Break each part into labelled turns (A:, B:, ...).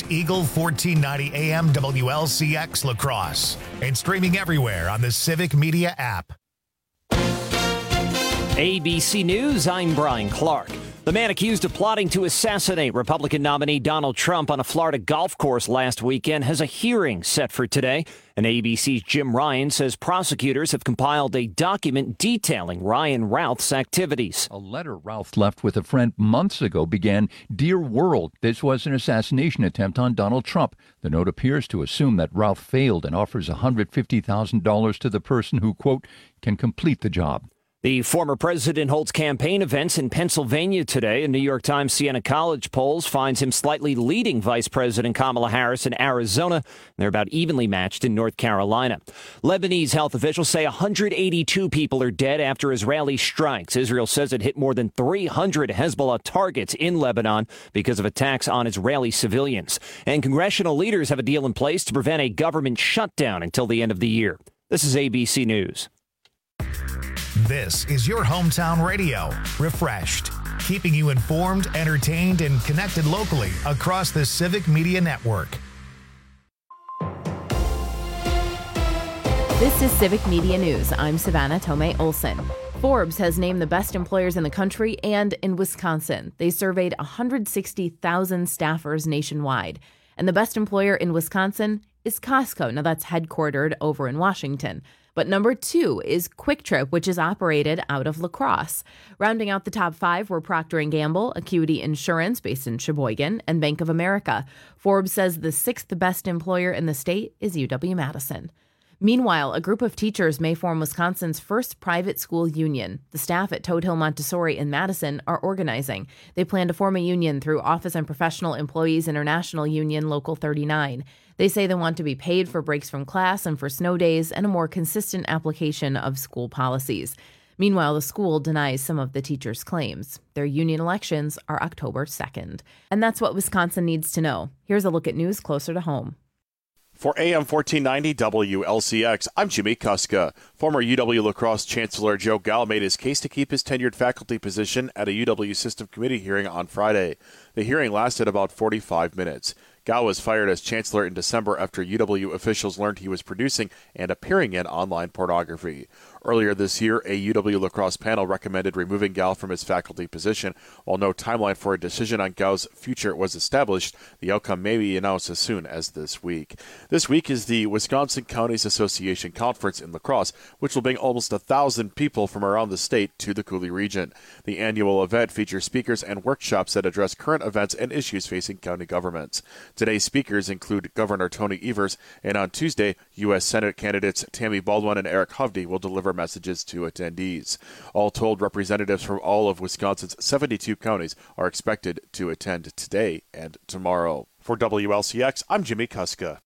A: Eagle 1490 AM WLCX La Crosse and streaming everywhere on the Civic Media app.
B: ABC News, I'm Brian Clark. The man accused of plotting to assassinate Republican nominee Donald Trump on a Florida golf course last weekend has a hearing set for today. And ABC's Jim Ryan says prosecutors have compiled a document detailing Ryan Routh's activities.
C: A letter Routh left with a friend months ago began, "Dear World, this was an assassination attempt on Donald Trump." The note appears to assume that Routh failed and offers $150,000 to the person who, quote, can complete the job.
B: The former president holds campaign events in Pennsylvania today. A New York Times Siena College polls finds him slightly leading Vice President Kamala Harris in Arizona. They're about evenly matched in North Carolina. Lebanese health officials say 182 people are dead after Israeli strikes. Israel says it hit more than 300 Hezbollah targets in Lebanon because of attacks on Israeli civilians. And congressional leaders have a deal in place to prevent a government shutdown until the end of the year. This is ABC News.
A: This is your hometown radio, refreshed, keeping you informed, entertained, and connected locally across the Civic Media Network.
D: This is Civic Media News. I'm Savannah Tomei Olson. Forbes has named the best employers in the country and in Wisconsin. They surveyed 160,000 staffers nationwide. And the best employer in Wisconsin is Costco. Now, that's headquartered over in Washington. But number 2 is Quick Trip, which is operated out of La Crosse. Rounding out the top 5 were Procter & Gamble, Acuity Insurance, based in Sheboygan, and Bank of America. Forbes says the 6th best employer in the state is UW-Madison. Meanwhile, a group of teachers may form Wisconsin's first private school union. The staff at Toad Hill Montessori in Madison are organizing. They plan to form a union through Office and Professional Employees International Union Local 39. They say they want to be paid for breaks from class and for snow days and a more consistent application of school policies. Meanwhile, the school denies some of the teachers' claims. Their union elections are October 2nd. And that's what Wisconsin needs to know. Here's a look at news closer to home.
E: For AM 1490 WLCX, I'm Jimmy Kuska. Former UW-La Crosse Chancellor Joe Gall made his case to keep his tenured faculty position at a UW System Committee hearing on Friday. The hearing lasted about 45 minutes. Gall was fired as chancellor in December after UW officials learned he was producing and appearing in online pornography. Earlier this year, a UW-La Crosse panel recommended removing Gall from his faculty position. While no timeline for a decision on Gall's future was established, the outcome may be announced as soon as this week. This week is the Wisconsin Counties Association Conference in La Crosse, which will bring almost 1,000 people from around the state to the Coulee region. The annual event features speakers and workshops that address current events and issues facing county governments. Today's speakers include Governor Tony Evers, and on Tuesday, U.S. Senate candidates Tammy Baldwin and Eric Hovde will deliver messages to attendees. All told, representatives from all of Wisconsin's 72 counties are expected to attend today and tomorrow. For WLCX, I'm Jimmy Kuska.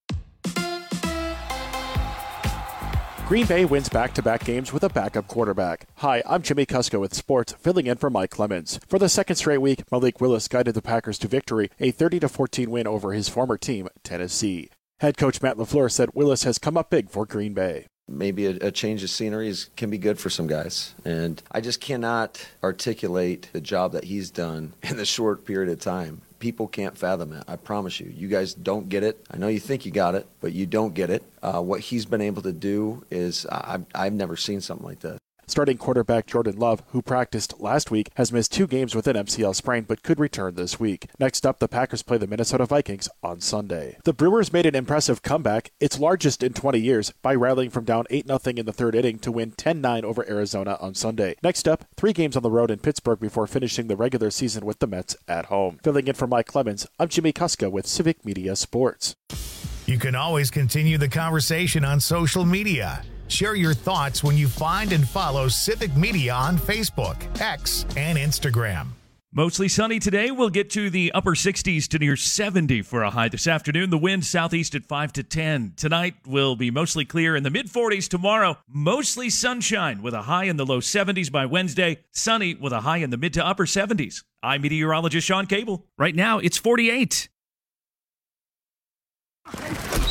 E: Green Bay wins back-to-back games with a backup quarterback. Hi, I'm Jimmy Kuska with sports, filling in for Mike Clemens. For the second straight week, Malik Willis guided the Packers to victory, a 30-14 win over his former team, Tennessee. Head coach Matt LaFleur said Willis has come up big for Green Bay.
F: Maybe a change of scenery can be good for some guys. And I just cannot articulate the job that he's done in the short period of time. People can't fathom it. I promise you. You guys don't get it. I know you think you got it, but you don't get it. What he's been able to do is I've never seen something like that.
E: Starting quarterback Jordan Love, who practiced last week, has missed 2 games with an MCL sprain but could return this week. Next up, the Packers play the Minnesota Vikings on Sunday. The Brewers made an impressive comeback, its largest in 20 years, by rallying from down 8-0 in the third inning to win 10-9 over Arizona on Sunday. Next up, 3 games on the road in Pittsburgh before finishing the regular season with the Mets at home. Filling in for Mike Clemens, I'm Jimmy Kuska with Civic Media Sports.
A: You can always continue the conversation on social media. Share your thoughts when you find and follow Civic Media on Facebook, X, and Instagram.
G: Mostly sunny today. We'll get to the upper 60s to near 70 for a high this afternoon. The wind southeast at 5 to 10. Tonight will be mostly clear in the mid-40s. Tomorrow, mostly sunshine with a high in the low 70s by Wednesday. Sunny with a high in the mid to upper 70s. I'm meteorologist Sean Cable. Right now, it's 48.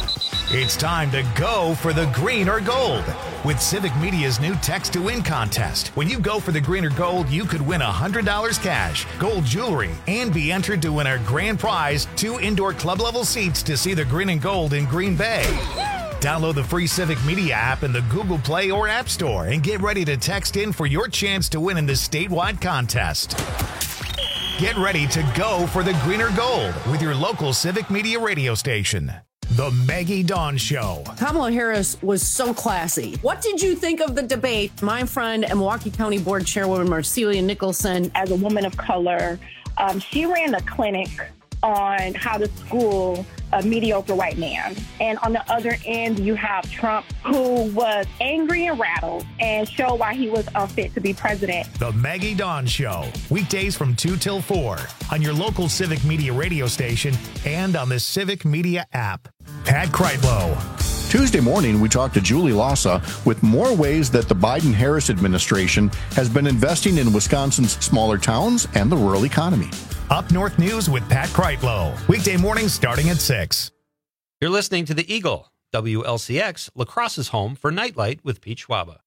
A: It's time to go for the green or gold with Civic Media's new Text to Win contest. When you go for the green or gold, you could win $100 cash, gold jewelry, and be entered to win our grand prize, 2 indoor club level seats to see the green and gold in Green Bay. Download the free Civic Media app in the Google Play or App Store and get ready to text in for your chance to win in this statewide contest. Get ready to go for the green or gold with your local Civic Media radio station. The Maggie Dawn Show.
H: Kamala Harris was so classy. What did you think of the debate? My friend and Milwaukee County Board Chairwoman Marcelia Nicholson.
I: As a woman of color, she ran a clinic on how to school a mediocre white man. And on the other end, you have Trump, who was angry and rattled and showed why he was unfit to be president.
A: The Maggie Dawn Show. Weekdays from 2 till 4 on your local Civic Media radio station and on the Civic Media app. Pat Kreitlow.
J: Tuesday morning, we talked to Julie Lassa with more ways that the Biden-Harris administration has been investing in Wisconsin's smaller towns and the rural economy.
A: Up North News with Pat Kreitlow. Weekday mornings starting at 6.
K: You're listening to The Eagle, WLCX, La Crosse's home for Nightlight with Pete Schwaba.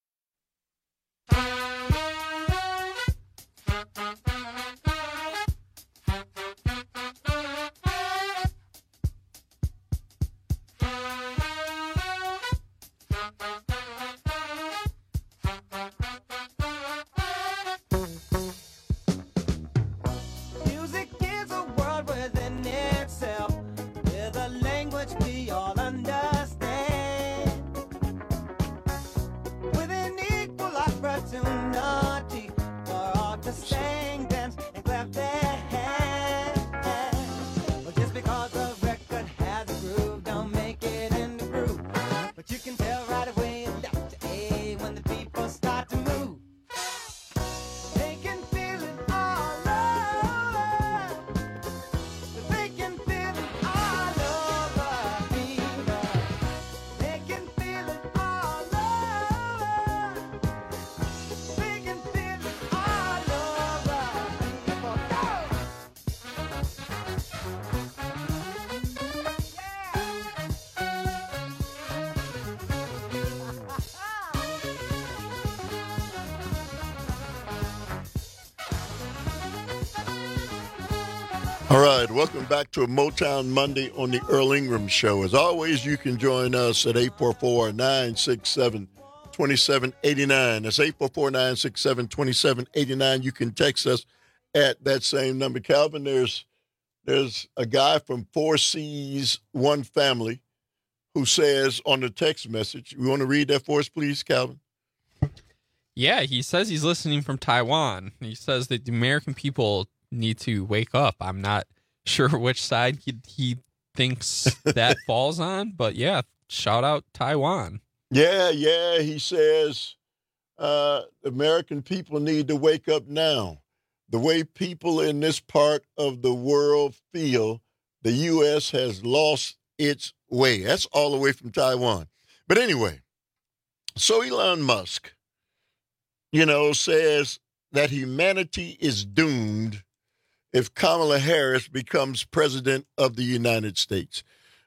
L: All right, welcome back to a Motown Monday on the Earl Ingram Show. As always, you can join us at 844-967-2789. That's 844-967-2789. You can text us at that same number. Calvin, there's a guy from 4Cs, One Family, who says on the text message, you want to read that for us, please, Calvin?
M: Yeah, he says he's listening from Taiwan. He says that the American people need to wake up. I'm not sure which side he thinks that falls on, but yeah, shout out Taiwan.
L: Yeah, he says American people need to wake up now. The way people in this part of the world feel, the U.S. has lost its way. That's all the way from Taiwan. But anyway, so Elon Musk, says that humanity is doomed if Kamala Harris becomes president of the United States.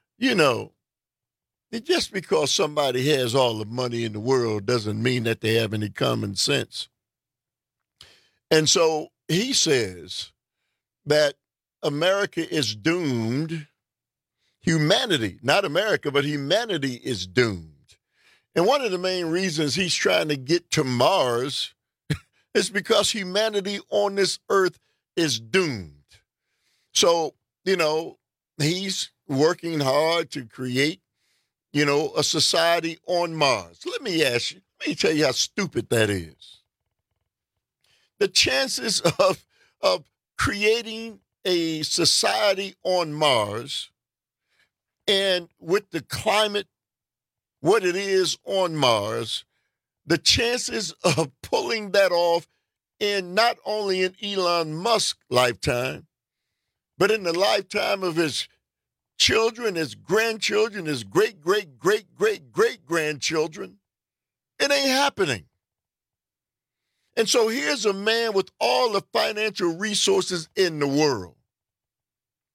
L: Just because somebody has all the money in the world doesn't mean that they have any common sense. And so he says that America is doomed. Humanity, not America, but humanity is doomed. And one of the main reasons he's trying to get to Mars is because humanity on this earth is doomed. So, he's working hard to create, a society on Mars. Let me tell you how stupid that is. The chances of creating a society on Mars and with the climate, what it is on Mars, the chances of pulling that off in not only in Elon Musk's lifetime, but in the lifetime of his children, his grandchildren, his great-great-great-great-great-grandchildren, it ain't happening. And so here's a man with all the financial resources in the world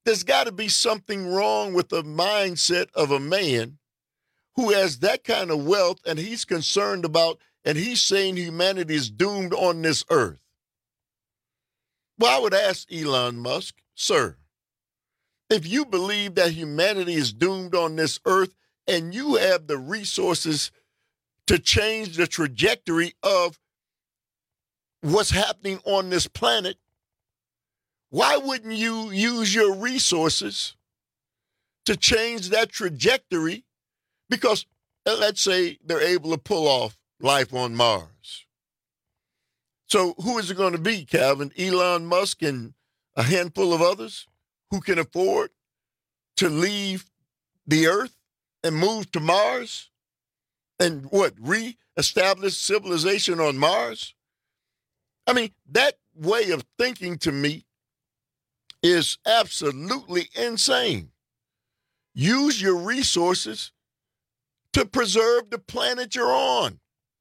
L: there's got to be something wrong with the mindset of a man who has that kind of wealth and he's concerned about, and he's saying humanity is doomed on this earth. Well, I would ask Elon Musk, sir, if you believe that humanity is doomed on this earth and you have the resources to change the trajectory of what's happening on this planet, why wouldn't you use your resources to change that trajectory? Because let's say they're able to pull off life on Mars. So who is it going to be, Calvin? Elon Musk and a handful of others who can afford to leave the Earth and move to Mars? And reestablish civilization on Mars? I mean, that way of thinking to me is absolutely insane. Use your resources to preserve the planet you're on.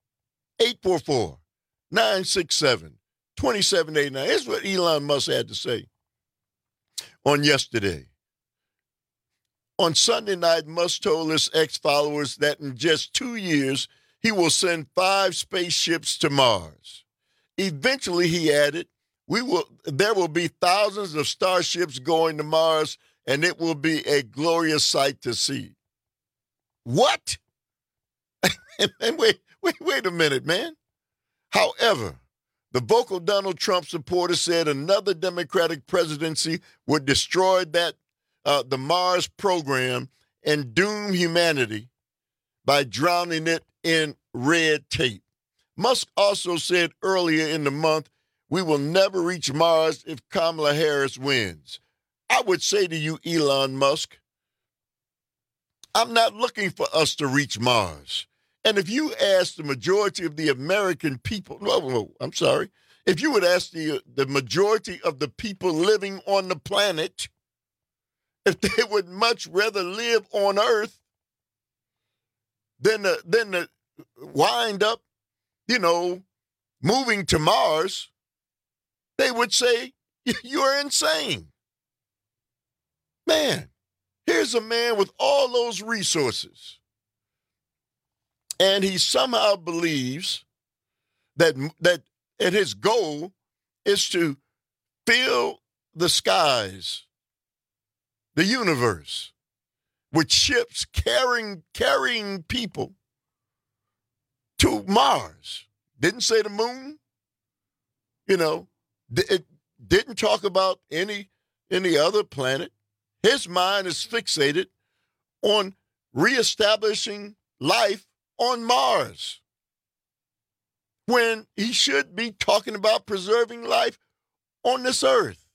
L: 844-967-2789. Here's what Elon Musk had to say on yesterday. On Sunday night, Musk told his ex-followers that in just 2 years, he will send 5 spaceships to Mars. Eventually, he added, there will be thousands of starships going to Mars, and it will be a glorious sight to see. What? And wait a minute, man. However, the vocal Donald Trump supporter said another Democratic presidency would destroy the Mars program and doom humanity by drowning it in red tape. Musk also said earlier in the month, we will never reach Mars if Kamala Harris wins. I would say to you, Elon Musk, I'm not looking for us to reach Mars. And if you ask the majority of the American people, if you would ask the majority of the people living on the planet, if they would much rather live on Earth than to wind up, moving to Mars, they would say, you're insane. Man, here's a man with all those resources, and he somehow believes that and his goal is to fill the skies, the universe, with ships carrying people to Mars. Didn't say the moon. It didn't talk about any other planet. His mind is fixated on reestablishing life on Mars, when he should be talking about preserving life on this earth.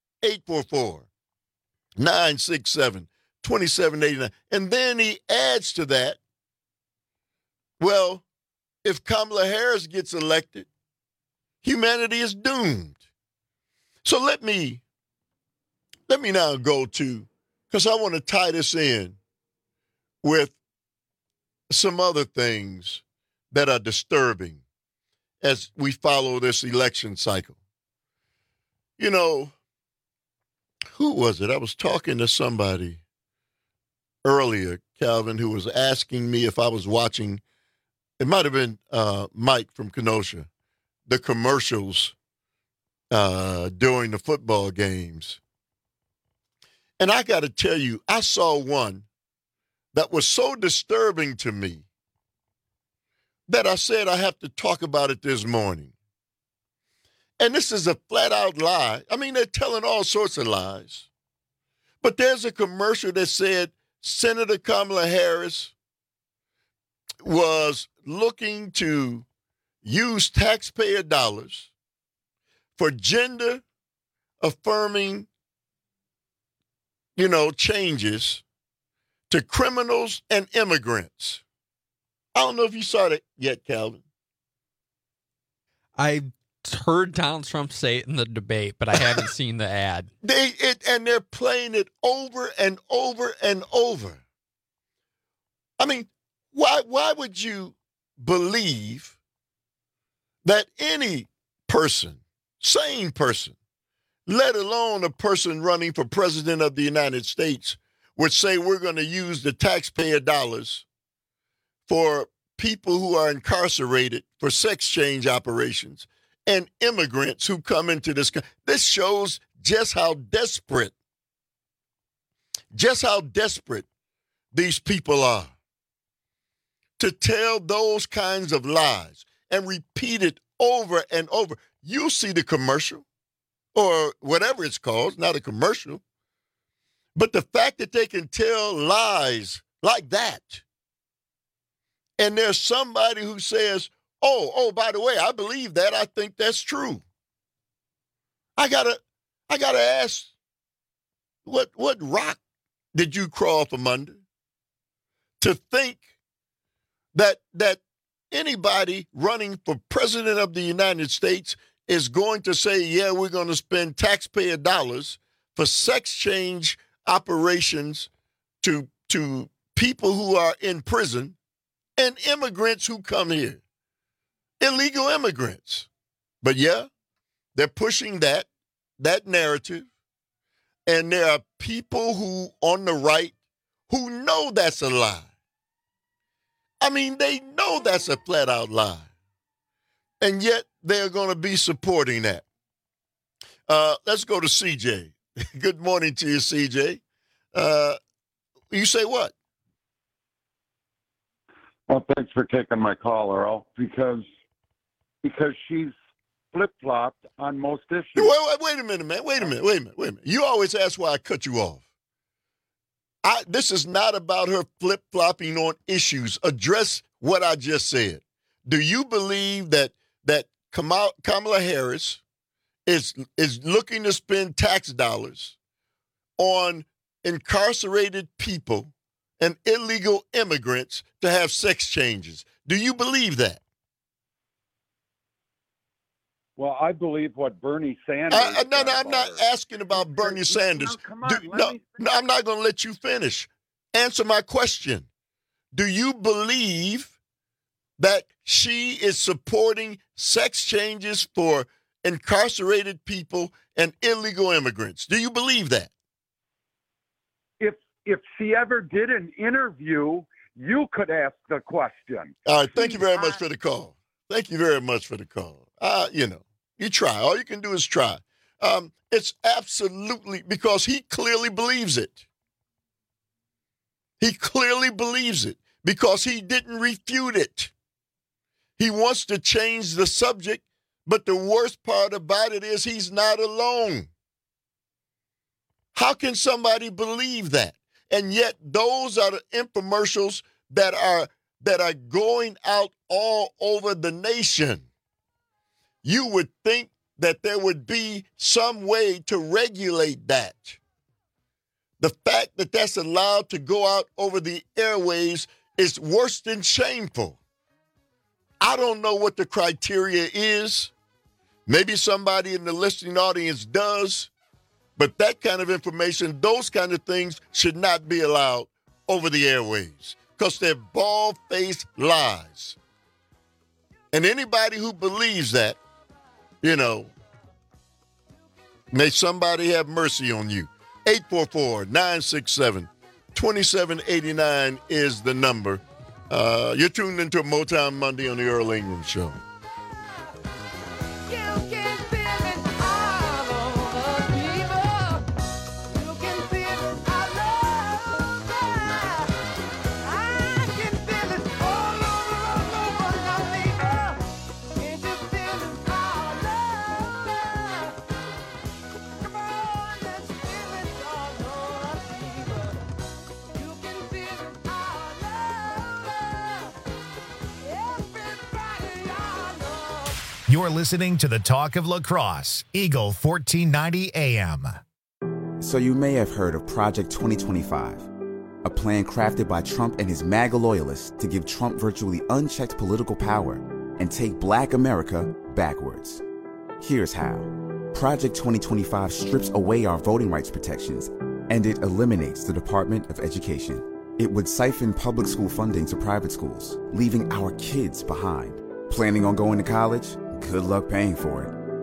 L: 844-967-2789. And then he adds to that, well, if Kamala Harris gets elected, humanity is doomed. So let me now go to, because I want to tie this in with some other things that are disturbing as we follow this election cycle. Who was it? I was talking to somebody earlier, Calvin, who was asking me if I was watching, it might have been Mike from Kenosha, the commercials during the football games. And I got to tell you, I saw one that was so disturbing to me that I said I have to talk about it this morning. And this is a flat-out lie. I mean, they're telling all sorts of lies. But there's a commercial that said Senator Kamala Harris was looking to use taxpayer dollars for gender-affirming, changes to criminals and immigrants. I don't know if you saw that yet, Calvin.
M: I heard Donald Trump say it in the debate, but I haven't seen the ad.
L: They're playing it over and over and over. I mean, why would you believe that any person, sane person, let alone a person running for president of the United States, would say we're going to use the taxpayer dollars for people who are incarcerated for sex change operations and immigrants who come into this country. This shows just how desperate these people are to tell those kinds of lies and repeat it over and over. You see the commercial or whatever it's called, not a commercial, but the fact that they can tell lies like that. And there's somebody who says, oh, by the way, I believe that. I think that's true. I gotta ask, what rock did you crawl from under to think that anybody running for president of the United States is going to say, yeah, we're going to spend taxpayer dollars for sex change operations to people who are in prison and immigrants who come here, illegal immigrants. But yeah, they're pushing that narrative. And there are people who on the right who know that's a lie. I mean, they know that's a flat out lie. And yet they're going to be supporting that. Let's go to CJ. Good morning to you, CJ. You say what?
N: Well, thanks for taking my call, Earl, because she's flip-flopped on most issues.
L: Wait a minute, man. Wait a minute. You always ask why I cut you off. This is not about her flip-flopping on issues. Address what I just said. Do you believe that Kamala Harris is looking to spend tax dollars on incarcerated people and illegal immigrants to have sex changes? Do you believe that?
N: Well, I believe what Bernie Sanders.
L: No, I'm not asking about Bernie Sanders. No, I'm not going to let you finish. Answer my question. Do you believe that she is supporting sex changes for incarcerated people and illegal immigrants? Do you believe that?
N: If she ever did an interview, you could ask the question.
L: All right. Thank you very much for the call. Thank you very much for the call. You try. All you can do is try. It's absolutely because he clearly believes it. He clearly believes it because he didn't refute it. He wants to change the subject, but the worst part about it is he's not alone. How can somebody believe that? And yet those are the infomercials that are going out all over the nation. You would think that there would be some way to regulate that. The fact that that's allowed to go out over the airwaves is worse than shameful. I don't know what the criteria is. Maybe somebody in the listening audience does. But that kind of information, those kind of things should not be allowed over the airwaves because they're bald-faced lies. And anybody who believes that, may somebody have mercy on you. 844-967-2789 is the number. You're tuned into Motown Monday on the Earl Ingram Show.
A: You're listening to the Talk of Lacrosse, Eagle 1490 AM.
O: So you may have heard of Project 2025, a plan crafted by Trump and his MAGA loyalists to give Trump virtually unchecked political power and take Black America backwards. Here's how. Project 2025 strips away our voting rights protections, and it eliminates the Department of Education. It would siphon public school funding to private schools, leaving our kids behind. Planning on going to college? Good luck paying for it.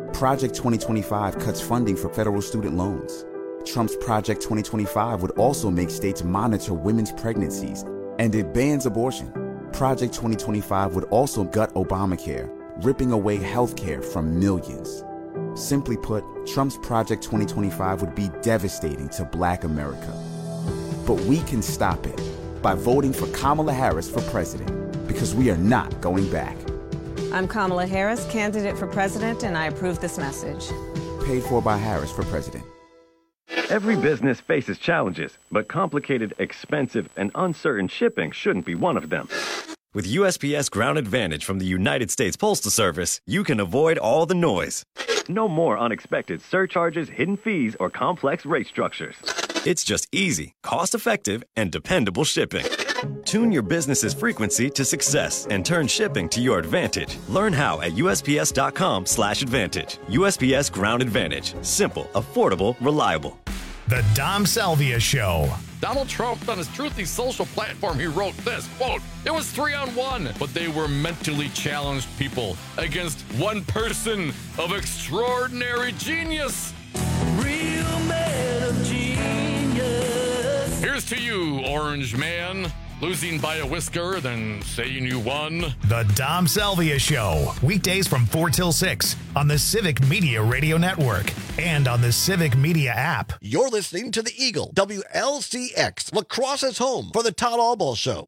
O: Project 2025 cuts funding for federal student loans. Trump's Project 2025 would also make states monitor women's pregnancies, and it bans abortion. Project 2025 would also gut Obamacare, ripping away health care from millions. Simply put, Trump's Project 2025 would be devastating to Black America. But we can stop it by voting for Kamala Harris for president, because we are not going back.
P: I'm Kamala Harris, candidate for president, and I approve this message.
O: Paid for by Harris for president.
Q: Every business faces challenges, but complicated, expensive, and uncertain shipping shouldn't be one of them.
R: With USPS Ground Advantage from the United States Postal Service, you can avoid all the noise.
Q: No more unexpected surcharges, hidden fees, or complex rate structures.
R: It's just easy, cost-effective, and dependable shipping. Tune your business's frequency to success and turn shipping to your advantage. Learn how at USPS.com/advantage. USPS Ground Advantage. Simple, affordable, reliable.
A: The Dom Salvia Show.
S: Donald Trump, on his Truthy social platform, he wrote this, quote, "It was 3-on-1, but they were mentally challenged people against one person of extraordinary genius." Real man of genius. Here's to you, Orange Man. Losing by a whisker, then saying you won.
A: The Dom Salvia Show. Weekdays from 4 till 6 on the Civic Media Radio Network and on the Civic Media app.
T: You're listening to the Eagle, WLCX, Lacrosse's home for the Todd Albaugh Show.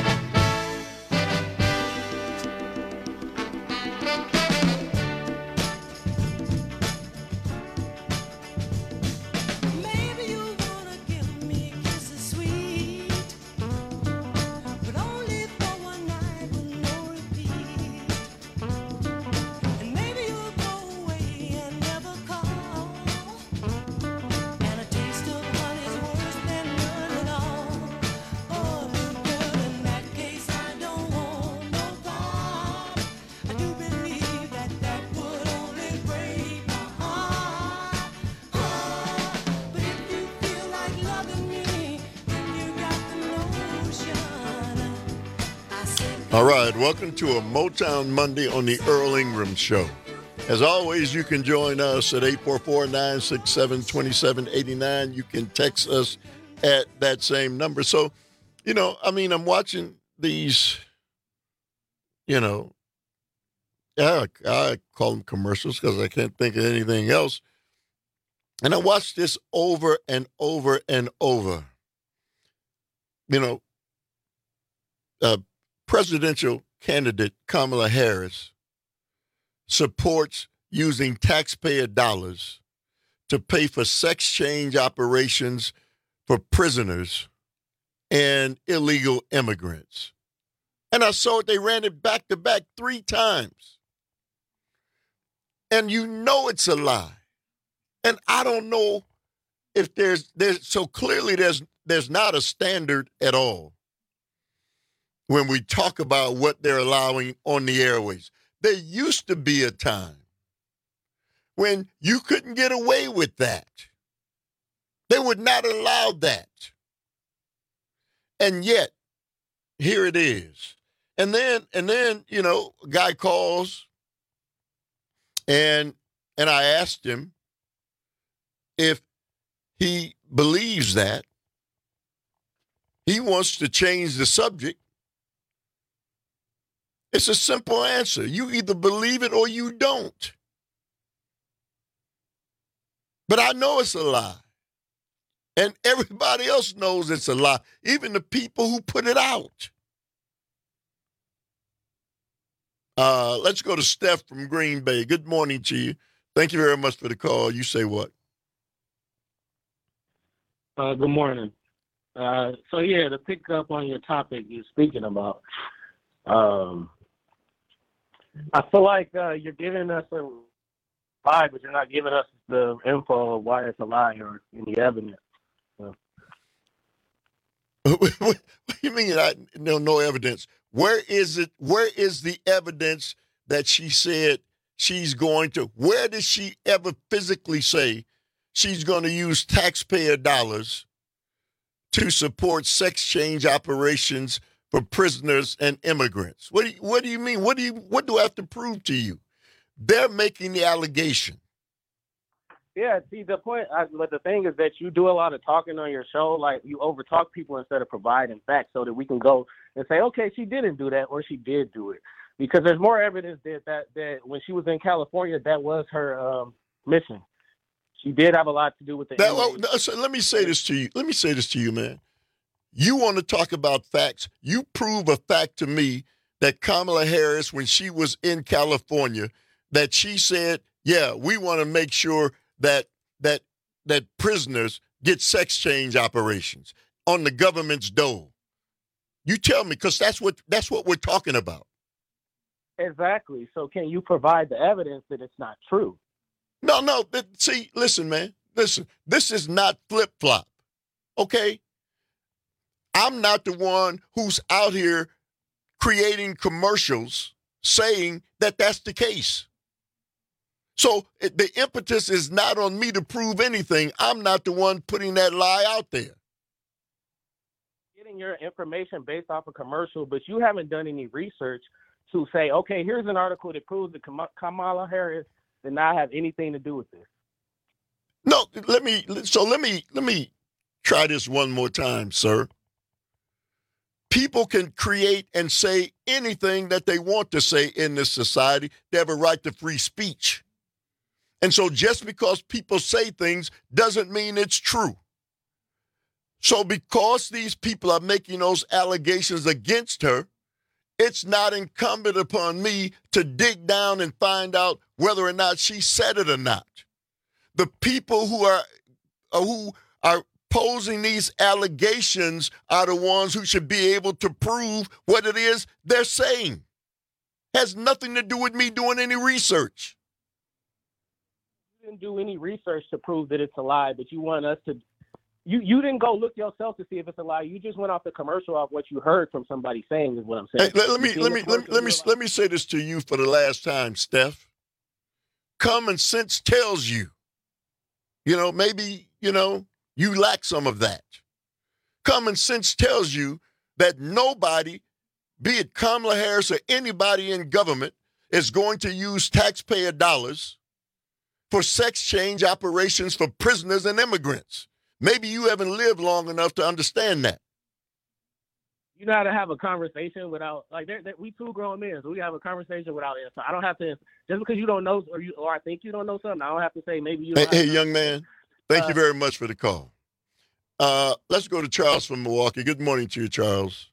L: All right, welcome to a Motown Monday on the Earl Ingram Show. As always, you can join us at 844-967-2789. You can text us at that same number. So, I'm watching these, I call them commercials because I can't think of anything else. And I watch this over and over and over. Presidential candidate Kamala Harris supports using taxpayer dollars to pay for sex change operations for prisoners and illegal immigrants. And I saw it, they ran it back to back 3 times. And it's a lie. And I don't know if there's so clearly there's not a standard at all when we talk about what they're allowing on the airways. There used to be a time when you couldn't get away with that. They would not allow that. And yet, here it is. And then, a guy calls and I asked him if he believes that. He wants to change the subject. It's a simple answer. You either believe it or you don't. But I know it's a lie. And everybody else knows it's a lie, even the people who put it out. Let's go to Steph from Green Bay. Good morning to you. Thank you very much for the call. You say what?
U: Good morning. To pick up on your topic you're speaking about, I feel like you're giving us a lie, but you're not giving us the info of why it's a lie or any evidence.
L: What do you mean no evidence? Where is it? Where is the evidence that she said she's going to? Where did she ever physically say she's going to use taxpayer dollars to support sex change operations for prisoners and immigrants? What do you mean? What do I have to prove to you? They're making the allegation.
U: Yeah, see, but the thing is that you do a lot of talking on your show. Like, you overtalk people instead of providing facts so that we can go and say, okay, she didn't do that or she did do it. Because there's more evidence that when she was in California, that was her mission. She did have a lot to do with the
L: so let me say this to you. Let me say this to you, man. You want to talk about facts. You prove a fact to me that Kamala Harris, when she was in California, that she said, yeah, we want to make sure that prisoners get sex change operations on the government's dole. You tell me, because that's what we're talking about.
U: Exactly. So can you provide the evidence that it's not true?
L: No. See, listen, man. Listen, this is not flip-flop, okay? I'm not the one who's out here creating commercials saying that that's the case. So the impetus is not on me to prove anything. I'm not the one putting that lie out there.
U: Getting your information based off a commercial, but you haven't done any research to say, okay, here's an article that proves that Kamala Harris did not have anything to do with this.
L: No, let me try this one more time, sir. People can create and say anything that they want to say in this society. They have a right to free speech. And so just because people say things doesn't mean it's true. So because these people are making those allegations against her, it's not incumbent upon me to dig down and find out whether or not she said it or not. The people who are posing these allegations are the ones who should be able to prove what it is they're saying. Has nothing to do with me doing any research.
U: You didn't do any research to prove that it's a lie, but you want us to. You didn't go look yourself to see if it's a lie. You just went off the commercial off what you heard from somebody saying is what I'm saying.
L: Hey, let me say this to you for the last time, Steph. Common sense tells you, maybe, you lack some of that. Common sense tells you that nobody, be it Kamala Harris or anybody in government, is going to use taxpayer dollars for sex change operations for prisoners and immigrants. Maybe you haven't lived long enough to understand that.
U: You know how to have a conversation without, we two grown men, so we have a conversation without answer. I don't have to, just because you don't know, or I think you don't know something, I don't have to say maybe you don't.
L: Hey, young man, thank you very much for the call. Let's go to Charles from Milwaukee. Good morning to you, Charles.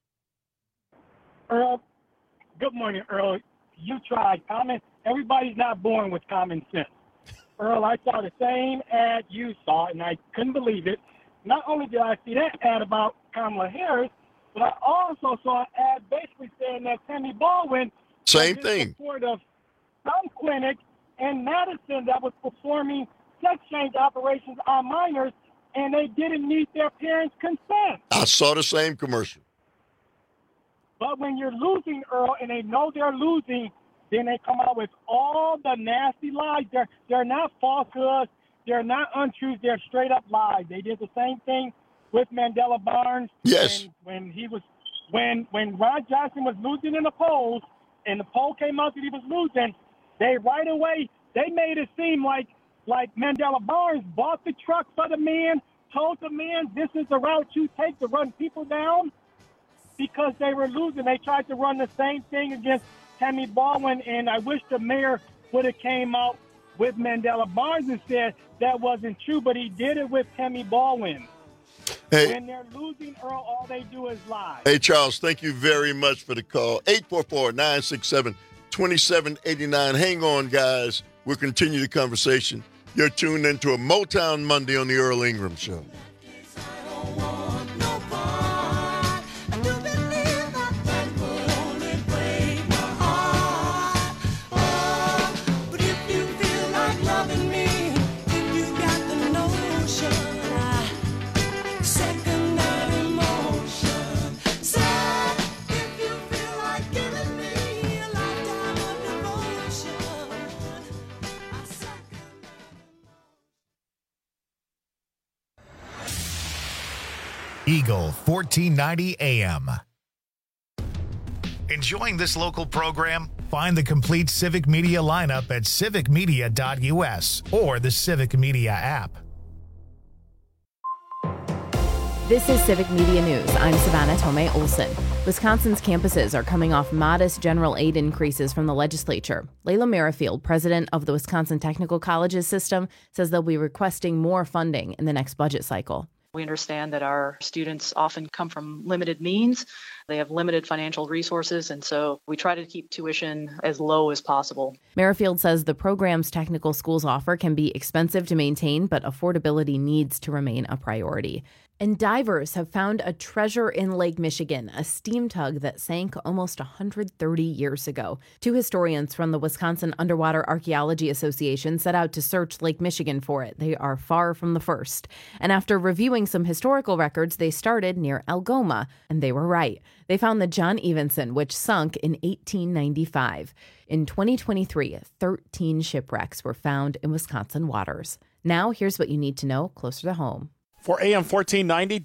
C: Earl, good morning, Earl. You tried common. Everybody's not born with common sense. Earl, I saw the same ad you saw, and I couldn't believe it. Not only did I see that ad about Kamala Harris, but I also saw an ad basically saying that Tammy Baldwin
L: same thing.
C: Support of some clinic in Madison that was performing sex change operations on minors, and they didn't need their parents' consent.
L: I saw the same commercial.
C: But when you're losing, Earl, and they know they're losing, then they come out with all the nasty lies. They're not falsehoods. They're not untruths. They're straight up lies. They did the same thing with Mandela Barnes.
L: Yes.
C: When Ron Johnson was losing in the polls, and the poll came out that he was losing, they right away made it seem like Mandela Barnes bought the truck for the man, told the man this is the route you take to run people down, because they were losing. They tried to run the same thing against Tammy Baldwin, and I wish the mayor would have came out with Mandela Barnes and said that wasn't true, but he did it with Tammy Baldwin.
L: Hey,
C: when they're losing, Earl, all they do is lie.
L: Hey, Charles, thank you very much for the call. 844-967-2789. Hang on, guys. We'll continue the conversation. You're tuned into a Motown Monday on the Earl Ingram Show.
A: Eagle 1490 AM. Enjoying this local program? Find the complete Civic Media lineup at civicmedia.us or the Civic Media app.
D: This is Civic Media News. I'm Savannah Tomei Olson. Wisconsin's campuses are coming off modest general aid increases from the legislature. Layla Merrifield, president of the Wisconsin Technical Colleges system, says they'll be requesting more funding in the next budget cycle.
B: We understand that our students often come from limited means. They have limited financial resources, and so we try to keep tuition as low as possible.
D: Merrifield says the programs technical schools offer can be expensive to maintain, but affordability needs to remain a priority. And divers have found a treasure in Lake Michigan, a steam tug that sank almost 130 years ago. Two historians from the Wisconsin Underwater Archaeology Association set out to search Lake Michigan for it. They are far from the first. And after reviewing some historical records, they started near Algoma, and they were right. They found the John Evenson, which sunk in 1895. In 2023, 13 shipwrecks were found in Wisconsin waters. Now, here's what you need to know closer to home.
E: For AM 1490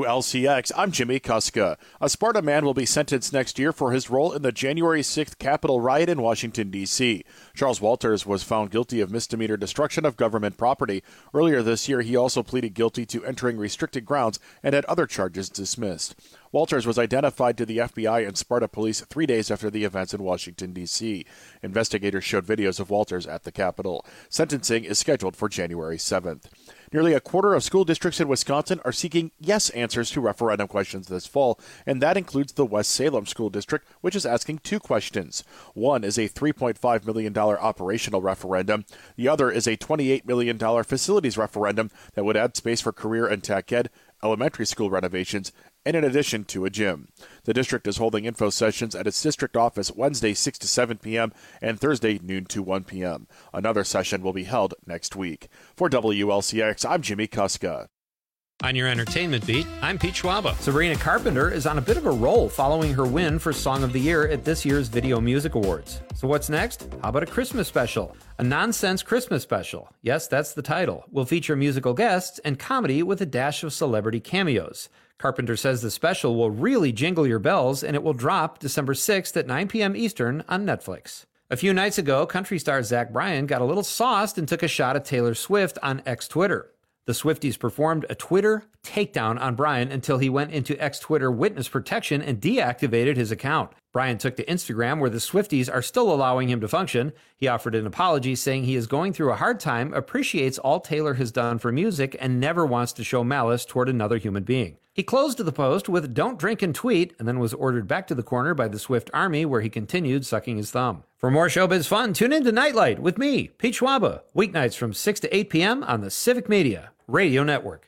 E: WLCX, I'm Jimmy Kuska. A Sparta man will be sentenced next year for his role in the January 6th Capitol riot in Washington, D.C. Charles Walters was found guilty of misdemeanor destruction of government property. Earlier this year, he also pleaded guilty to entering restricted grounds and had other charges dismissed. Walters was identified to the FBI and Sparta police 3 days after the events in Washington, D.C. Investigators showed videos of Walters at the Capitol. Sentencing is scheduled for January 7th. Nearly a quarter of school districts in Wisconsin are seeking yes answers to referendum questions this fall, and that includes the West Salem School District, which is asking two questions. One is a $3.5 million operational referendum. The other is a $28 million facilities referendum that would add space for career and tech ed, elementary school renovations, and in addition to a gym. The district is holding info sessions at its district office Wednesday 6 to 7 p.m. and Thursday noon to 1 p.m. Another session will be held next week. For WLCX, I'm Jimmy Kuska.
K: On your entertainment beat, I'm Pete Schwaba.
V: Sabrina Carpenter is on a bit of a roll following her win for Song of the Year at this year's Video Music Awards. So what's next? How about a Christmas special? A nonsense Christmas special. Yes, that's the title. Will feature musical guests and comedy with a dash of celebrity cameos. Carpenter says the special will really jingle your bells, and it will drop December 6th at 9 p.m. Eastern on Netflix. A few nights ago, country star Zach Bryan got a little sauced and took a shot at Taylor Swift on X-Twitter. The Swifties performed a Twitter takedown on Bryan until he went into X-Twitter witness protection and deactivated his account. Bryan took to Instagram, where the Swifties are still allowing him to function. He offered an apology, saying he is going through a hard time, appreciates all Taylor has done for music, and never wants to show malice toward another human being. He closed the post with "Don't drink and tweet," and then was ordered back to the corner by the Swift Army, where he continued sucking his thumb. For more showbiz fun, tune in to Nightlight with me, Pete Schwaba, weeknights from 6 to 8 p.m. on the Civic Media Radio Network.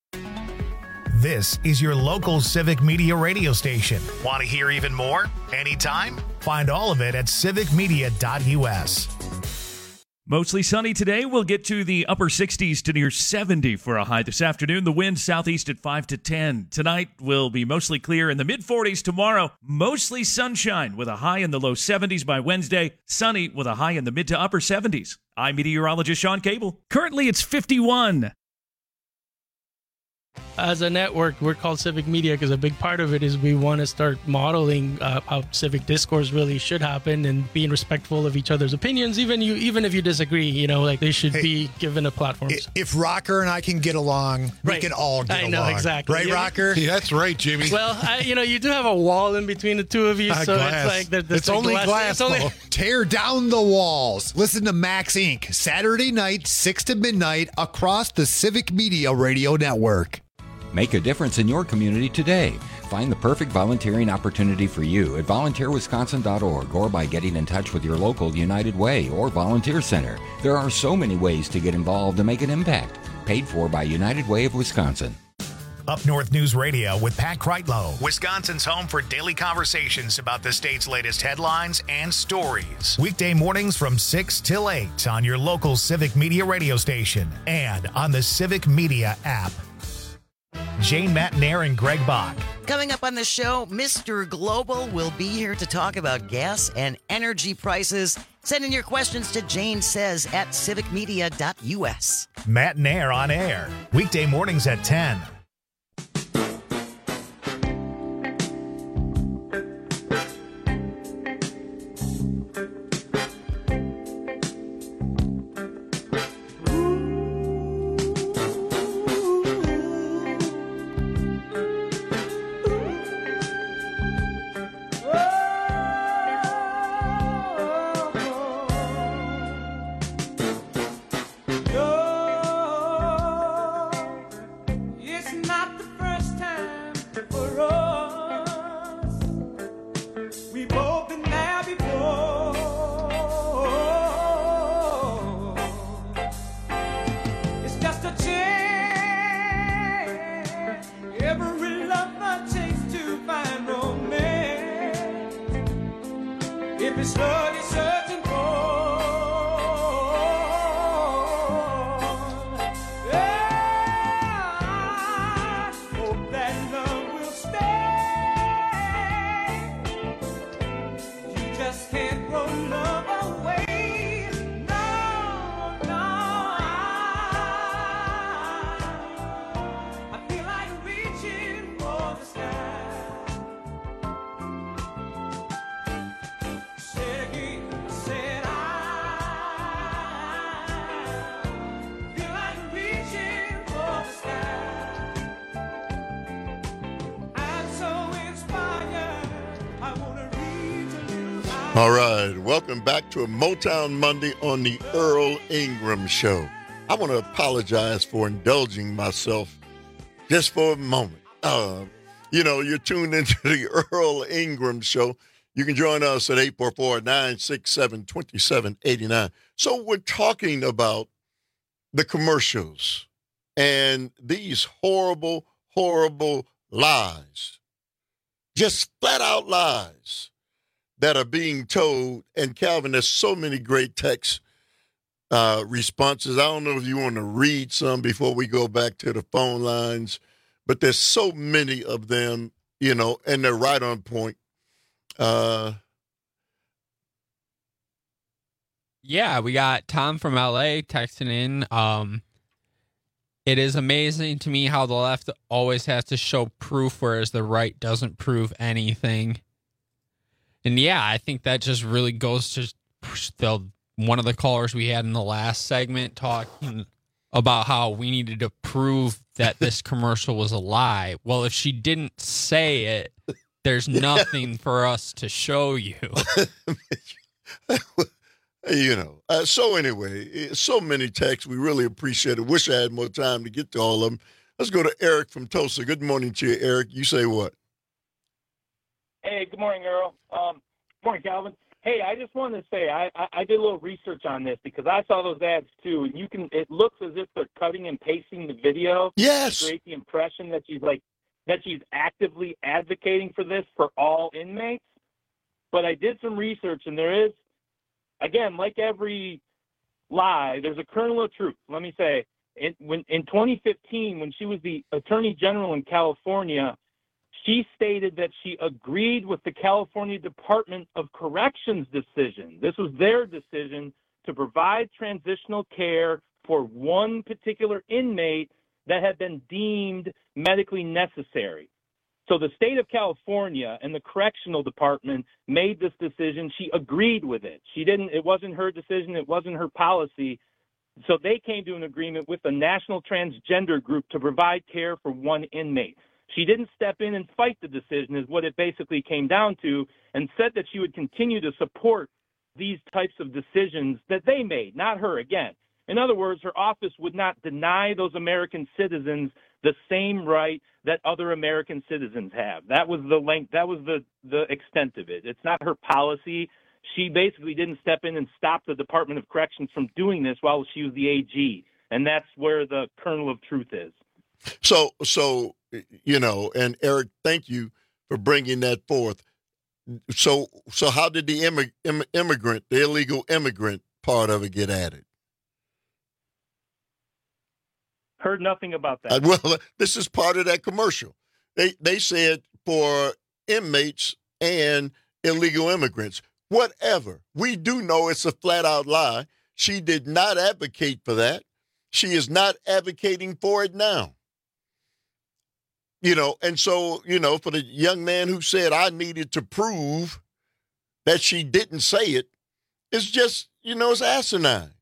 A: This is your local Civic Media radio station. Want to hear even more? Anytime? Find all of it at civicmedia.us.
G: Mostly sunny today. We'll get to the upper 60s to near 70 for a high this afternoon. The wind southeast at 5 to 10. Tonight will be mostly clear in the mid-40s. Tomorrow, mostly sunshine with a high in the low 70s by Wednesday. Sunny with a high in the mid to upper 70s. I'm meteorologist Sean Cable. Currently, it's 51.
W: As a network, we're called Civic Media because a big part of it is we want to start modeling how civic discourse really should happen and being respectful of each other's opinions. Even if you disagree, like they should be given a platform.
X: If Rocker and I can get along, we can all get along.
W: I know, exactly.
X: Right, Rocker?
L: Yeah, that's right, Jimmy.
W: Well, you do have a wall in between the two of you, so
X: glass.
W: it's like
X: it's only glass. Tear down the walls. Listen to Max Inc. Saturday night, 6 to midnight, across the Civic Media Radio Network.
Y: Make a difference in your community today. Find the perfect volunteering opportunity for you at volunteerwisconsin.org or by getting in touch with your local United Way or Volunteer Center. There are so many ways to get involved and make an impact. Paid for by United Way of Wisconsin.
A: Up North News Radio with Pat Kreitlow, Wisconsin's home for daily conversations about the state's latest headlines and stories. Weekday mornings from 6 till 8 on your local Civic Media radio station and on the Civic Media app. Jane Matnair and Greg Bach.
Z: Coming up on the show, Mr. Global will be here to talk about gas and energy prices. Send in your questions to Jane Says at civicmedia.us.
A: Matnair on air, weekday mornings at 10.
F: Mississippi slowly searching for. I hope that love will stay. You just can't throw love away. No, no. I feel like reaching for the sky.
L: All right, welcome back to a Motown Monday on the Earl Ingram Show. I want to apologize for indulging myself just for a moment. You're tuned into the Earl Ingram Show. You can join us at 844-967-2789. So we're talking about the commercials and these horrible, horrible lies, just flat out lies that are being told. And Calvin, there's so many great text responses. I don't know if you want to read some before we go back to the phone lines, but there's so many of them, and they're right on point.
H: Yeah, we got Tom from LA texting in. It is amazing to me how the left always has to show proof, whereas the right doesn't prove anything. And yeah, I think that just really goes to one of the callers we had in the last segment talking about how we needed to prove that this commercial was a lie. Well, if she didn't say it, there's nothing for us to show you.
L: So anyway, so many texts. We really appreciate it. Wish I had more time to get to all of them. Let's go to Eric from Tulsa. Good morning to you, Eric. You say what?
C: Hey, good morning, Earl. Good morning, Calvin. Hey, I just wanted to say I did a little research on this because I saw those ads too, and it looks as if they're cutting and pasting the video.
L: Yes.
C: To create the impression that she's actively advocating for this for all inmates. But I did some research, and there is, again, like every lie, there's a kernel of truth. Let me say, in 2015, when she was the Attorney General in California, she stated that she agreed with the California Department of Corrections decision. This was their decision to provide transitional care for one particular inmate that had been deemed medically necessary. So the state of California and the correctional department made this decision. She agreed with it. It wasn't her decision. It wasn't her policy. So they came to an agreement with the National Transgender Group to provide care for one inmate. She didn't step in and fight the decision is what it basically came down to, and said that she would continue to support these types of decisions that they made, not her again. In other words, her office would not deny those American citizens the same right that other American citizens have. That was the extent of it. It's not her policy. She basically didn't step in and stop the Department of Corrections from doing this while she was the AG. And that's where the kernel of truth is.
L: So, and Eric, thank you for bringing that forth. So how did the immigrant, the illegal immigrant part of it get added?
C: Heard nothing about that.
L: Well, this is part of that commercial. They said for inmates and illegal immigrants, whatever. We do know it's a flat out lie. She did not advocate for that. She is not advocating for it now. And so, for the young man who said I needed to prove that she didn't say it, it's just, it's asinine.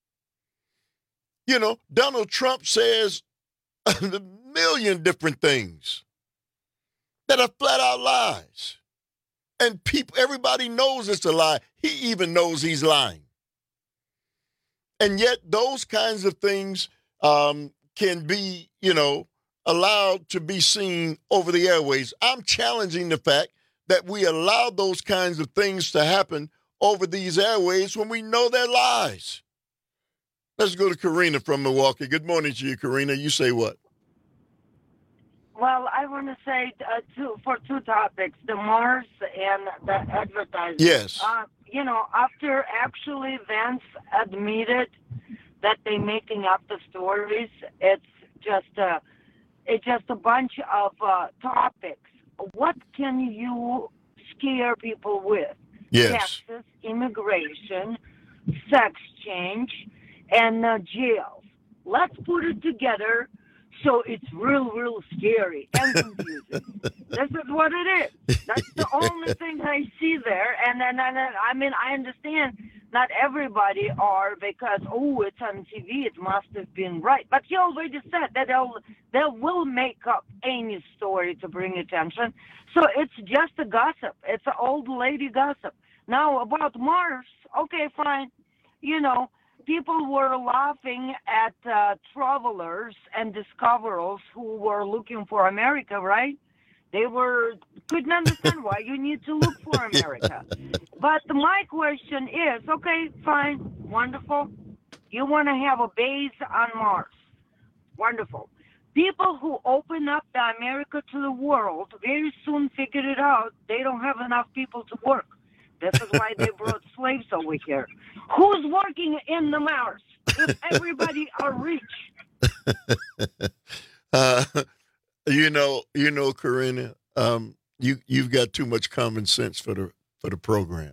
L: Donald Trump says a million different things that are flat out lies. And everybody knows it's a lie. He even knows he's lying. And yet those kinds of things can be, allowed to be seen over the airways. I'm challenging the fact that we allow those kinds of things to happen over these airways when we know they're lies. Let's go to Karina from Milwaukee. Good morning to you, Karina. You say what?
I: Well, I want to say two topics, the Mars and the advertising.
L: Yes.
I: after actually Vance admitted that they're making up the stories, it's just a bunch of topics. What can you scare people with?
L: Yes.
I: Taxes, immigration, sex change, and jails. Let's put it together so it's real scary and confusing. This is what it is. That's the only thing I see there. And then, I understand not everybody are because, it's on TV, it must have been right. But he already said that they will make up any story to bring attention. So it's just a gossip. It's an old lady gossip. Now, about Mars, okay, fine. People were laughing at travelers and discoverers who were looking for America, right? They couldn't understand why you need to look for America. But my question is, okay, fine, wonderful. You want to have a base on Mars. Wonderful. People who open up the America to the world very soon figured it out. They don't have enough people to work. This is why they brought slaves over here. Who's working in the Mars if everybody are rich?
L: Karina, you've got too much common sense for the program.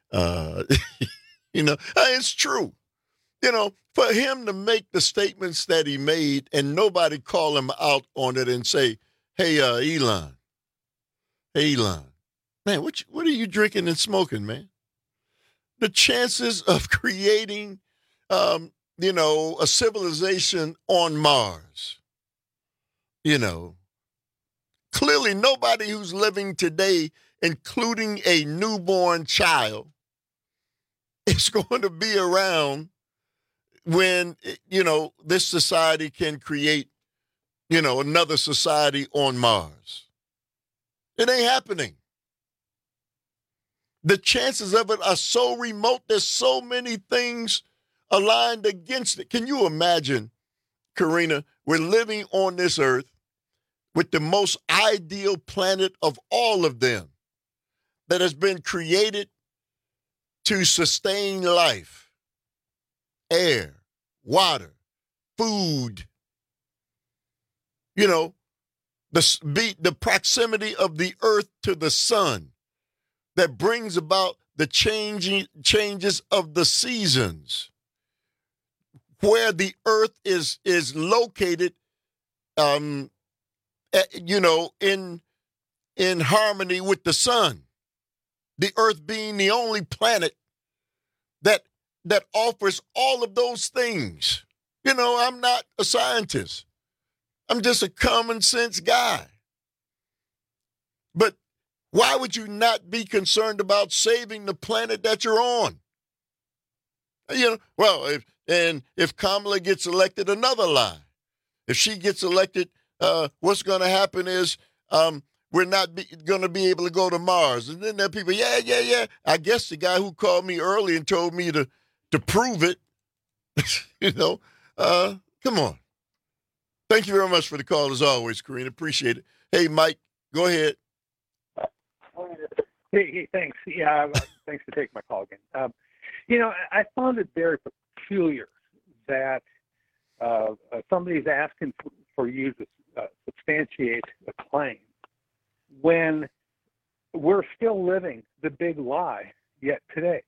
L: It's true. For him to make the statements that he made and nobody call him out on it and say, hey, Elon, man, what are you drinking and smoking, man? The chances of creating, a civilization on Mars, clearly nobody who's living today, including a newborn child, is going to be around when, this society can create, another society on Mars. It ain't happening. The chances of it are so remote. There's so many things aligned against it. Can you imagine, Karina, we're living on this earth with the most ideal planet of all of them that has been created to sustain life. Air, water, food. The proximity of the earth to the sun that brings about the changes of the seasons, where the earth is located, in harmony with the sun. The earth being the only planet that offers all of those things. I'm not a scientist. I'm just a common sense guy. But why would you not be concerned about saving the planet that you're on? If Kamala gets elected, another lie. If she gets elected, what's going to happen is we're not going to be able to go to Mars. And then there are people, yeah. I guess the guy who called me early and told me to prove it, come on. Thank you very much for the call, as always, Karina. Appreciate it. Hey, Mike, go ahead.
J: Hey, thanks. Yeah, thanks for taking my call again. I found it very peculiar that somebody's asking for you to substantiate a claim when we're still living the big lie yet today.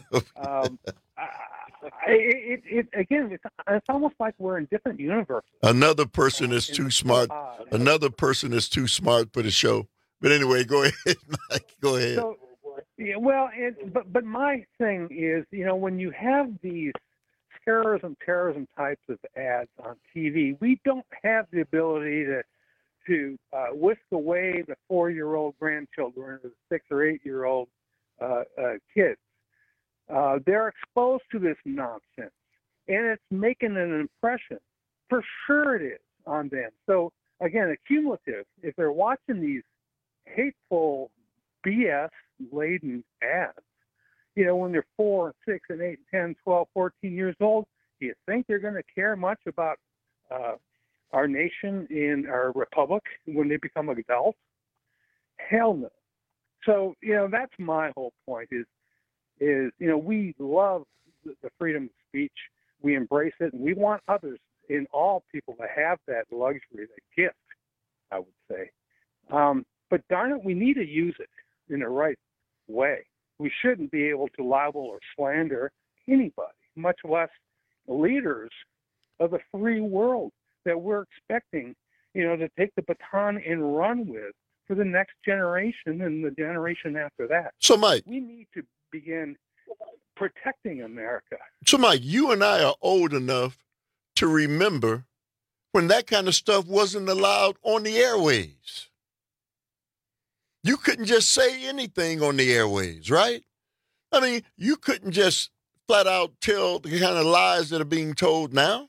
J: It's almost like we're in different universes.
L: Another person is too smart. Another person is too smart for the show. But anyway, go ahead, Mike. Go ahead.
J: So, but my thing is, when you have these terrorism types of ads on TV, we don't have the ability to whisk away the 4-year-old grandchildren or the 6 or 8-year-old kids. They're exposed to this nonsense, and it's making an impression. For sure it is on them. So, again, accumulative. If they're watching these hateful, BS-laden ads, when they're 4, 6, and 8, 10, 12, 14 years old, do you think they're going to care much about our nation in our republic when they become adults? Hell no. So, that's my whole point is, is, we love the freedom of speech. We embrace it, and we want others and all people to have that luxury, that gift, I would say. But darn it, we need to use it in the right way. We shouldn't be able to libel or slander anybody, much less leaders of the free world that we're expecting, to take the baton and run with for the next generation and the generation after that.
L: So, Mike,
J: we need to begin protecting America.
L: So, Mike, you and I are old enough to remember when that kind of stuff wasn't allowed on the airwaves. You couldn't just say anything on the airwaves, right? I mean, you couldn't just flat out tell the kind of lies that are being told now.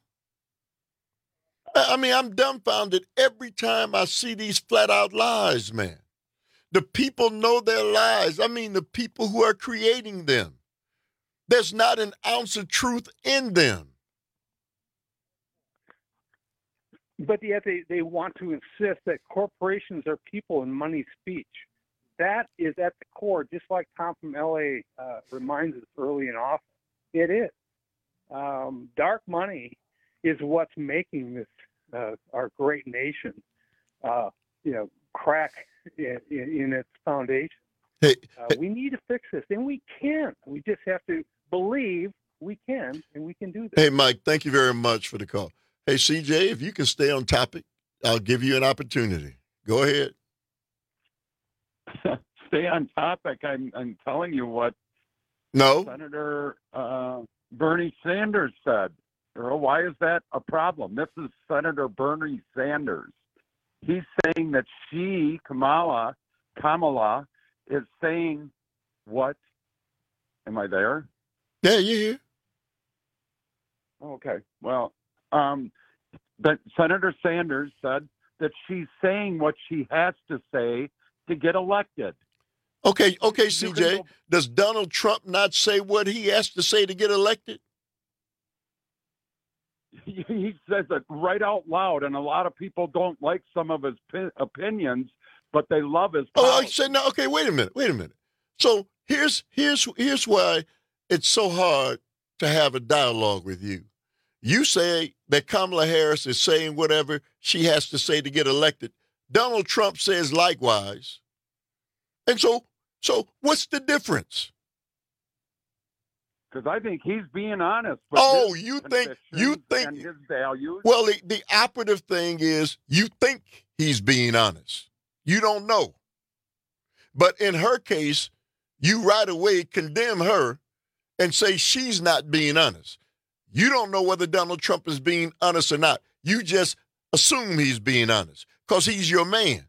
L: I mean, I'm dumbfounded every time I see these flat out lies, man. The people know their lies. I mean, the people who are creating them. There's not an ounce of truth in them.
J: But yet they want to insist that corporations are people and money speech. That is at the core, just like Tom from L.A. Reminds us early in office. It is. Dark money is what's making this our great nation, crack in its foundation.
L: Hey,
J: we need to fix this, and we can. We just have to believe we can, and we can do this.
L: Hey, Mike, thank you very much for the call. Hey, CJ, if you can stay on topic, I'll give you an opportunity. Go ahead.
M: Stay on topic. I'm telling you what Senator Bernie Sanders said. Earl, why is that a problem? This is Senator Bernie Sanders. He's saying that Kamala, is saying what? Am I there?
L: Yeah, you're here.
M: Okay. Well, that Senator Sanders said that she's saying what she has to say to get elected.
L: Okay, CJ. Does Donald Trump not say what he has to say to get elected?
M: He says it right out loud, and a lot of people don't like some of his opinions, but they love his policy.
L: Oh, I said no. Okay, wait a minute. So here's why it's so hard to have a dialogue with you. You say that Kamala Harris is saying whatever she has to say to get elected. Donald Trump says likewise. And so what's the difference?
M: Because I think he's being honest.
L: You think
M: and his values.
L: Well, the operative thing is you think he's being honest. You don't know. But in her case, you right away condemn her and say she's not being honest. You don't know whether Donald Trump is being honest or not. You just assume he's being honest because he's your man.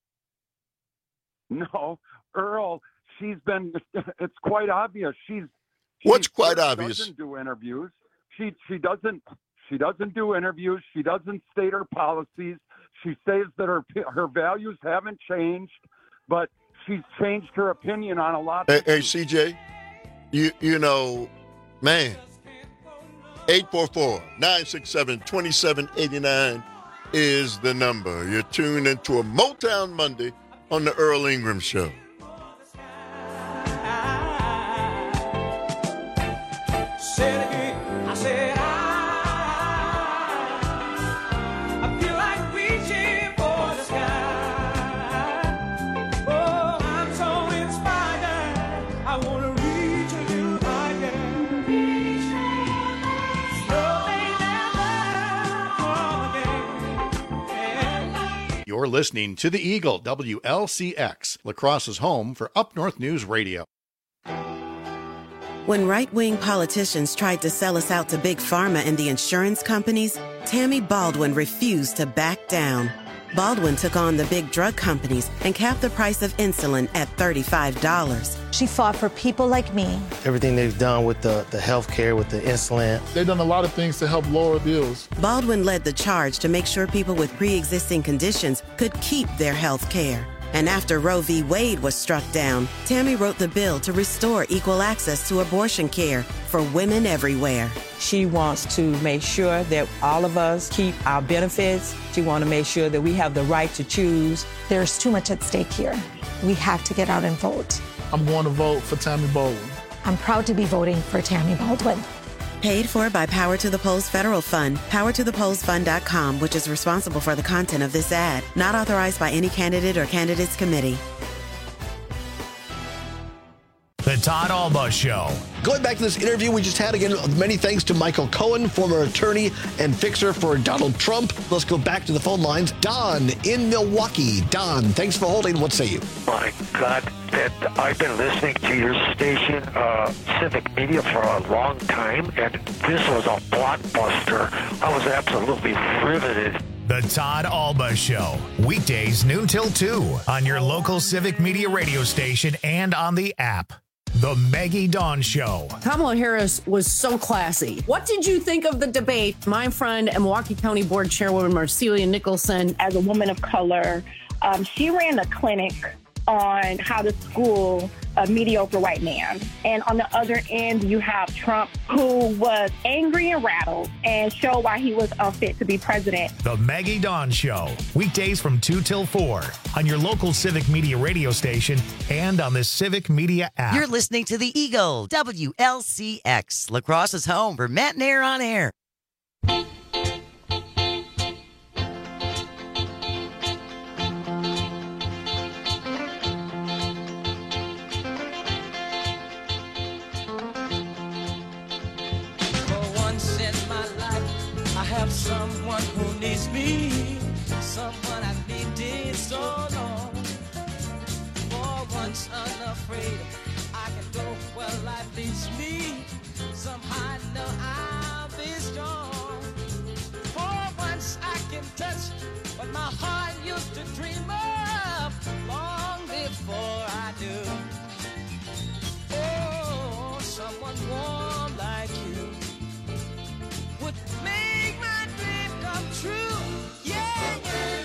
M: No, Earl, it's quite obvious.
L: What's quite obvious?
M: She doesn't do interviews. She doesn't do interviews. She doesn't state her policies. She says that her values haven't changed, but she's changed her opinion on a lot.
L: Hey, CJ, you know, man, 844-967-2789 is the number. You're tuned into a Motown Monday on the Earl Ingram Show.
F: I feel like reaching for the sky. Oh, I'm so inspired. I want to reach a little higher.
A: You're listening to The Eagle, WLCX, La Crosse's home for Up North News Radio.
N: When right-wing politicians tried to sell us out to Big Pharma and the insurance companies, Tammy Baldwin refused to back down. Baldwin took on the big drug companies and capped the price of insulin at $35.
O: She fought for people like me.
P: Everything they've done with the health care, with the insulin. They've done a lot of things to help lower bills.
N: Baldwin led the charge to make sure people with pre-existing conditions could keep their health care. And after Roe v. Wade was struck down, Tammy wrote the bill to restore equal access to abortion care for women everywhere.
Q: She wants to make sure that all of us keep our benefits. She wants to make sure that we have the right to choose.
O: There's too much at stake here. We have to get out and vote.
P: I'm going to vote for Tammy Baldwin.
O: I'm proud to be voting for Tammy Baldwin.
N: Paid for by Power to the Polls Federal Fund, powertothepollsfund.com, which is responsible for the content of this ad. Not authorized by any candidate or candidates committee.
A: The Todd Alba Show.
B: Going back to this interview we just had, again, many thanks to Michael Cohen, former attorney and fixer for Donald Trump. Let's go back to the phone lines. Don in Milwaukee. Don, thanks for holding. What say you?
D: My God, that I've been listening to your station, Civic Media, for a long time, and this was a blockbuster. I was absolutely riveted.
A: The Todd Alba Show. Weekdays noon till 2 on your local Civic Media radio station and on the app. The Maggie Dawn Show.
R: Kamala Harris was so classy. What did you think of the debate? My friend and Milwaukee County Board Chairwoman Marcelia Nicholson,
S: as a woman of color, she ran a clinic on how to school a mediocre white man. And on the other end, you have Trump, who was angry and rattled and showed why he was unfit to be president.
A: The Maggie Dawn Show. Weekdays from 2 till 4 on your local Civic Media radio station and on the Civic Media app.
Z: You're listening to the Eagle, WLCX, La Crosse's home for Matt and Air on Air.
F: Someone who needs me, someone I've needed so long. For once unafraid, I can go where life leads me. Somehow I know I'll be strong. For once I can touch what my heart used to dream of long before I do. Oh, someone warm like you would make my come true. Yeah.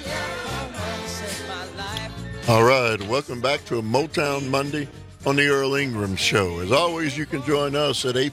F: My life.
L: All right, welcome back to a Motown Monday on the Earl Ingram Show. As always, you can join us at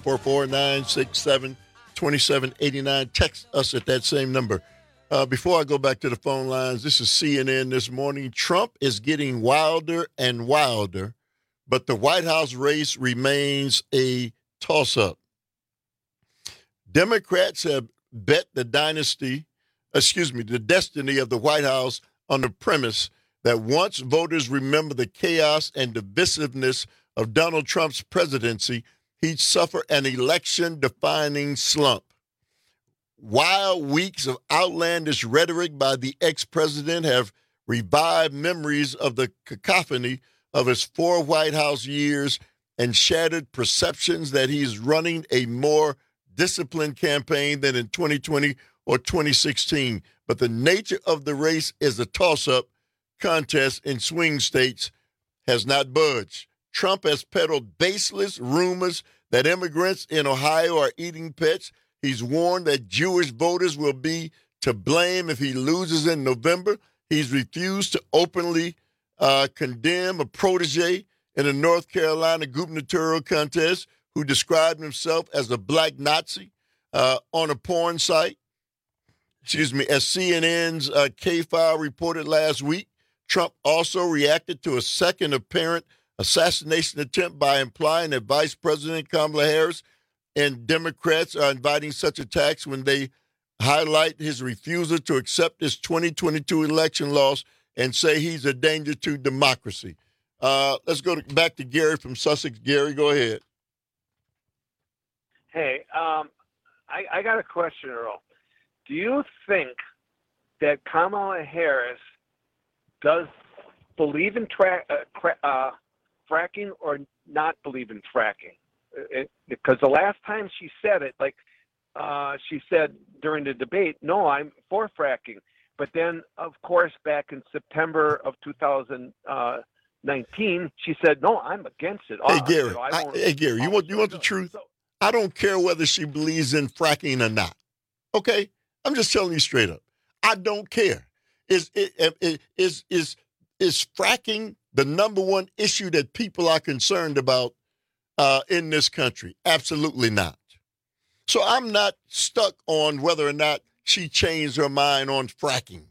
L: 844-967-2789. Text us at that same number. Before I go back to the phone lines, this is CNN this morning. Trump is getting wilder and wilder, but the White House race remains a toss-up. Democrats have bet the destiny of the White House on the premise that once voters remember the chaos and divisiveness of Donald Trump's presidency, he'd suffer an election-defining slump. Wild weeks of outlandish rhetoric by the ex-president have revived memories of the cacophony of his 4 White House years and shattered perceptions that he's running a more disciplined campaign than in 2020 or 2016. But the nature of the race is a toss-up contest in swing states has not budged. Trump has peddled baseless rumors that immigrants in Ohio are eating pets. He's warned that Jewish voters will be to blame if he loses in November. He's refused to openly condemn a protege in a North Carolina gubernatorial contest who described himself as a black Nazi on a porn site. As CNN's K-File reported last week, Trump also reacted to a second apparent assassination attempt by implying that Vice President Kamala Harris and Democrats are inviting such attacks when they highlight his refusal to accept his 2022 election loss and say he's a danger to democracy. Let's go back to Gary from Sussex. Gary, go ahead.
T: Hey, I got a question, Earl. Do you think that Kamala Harris does believe in fracking or not believe in fracking? Because the last time she said it, she said during the debate, no, I'm for fracking. But then, of course, back in September of 2019, she said, no, I'm against it.
L: Hey, Gary, you want the truth? I don't care whether she believes in fracking or not. Okay? I'm just telling you straight up. I don't care. Is fracking the number one issue that people are concerned about in this country? Absolutely not. So I'm not stuck on whether or not she changed her mind on fracking.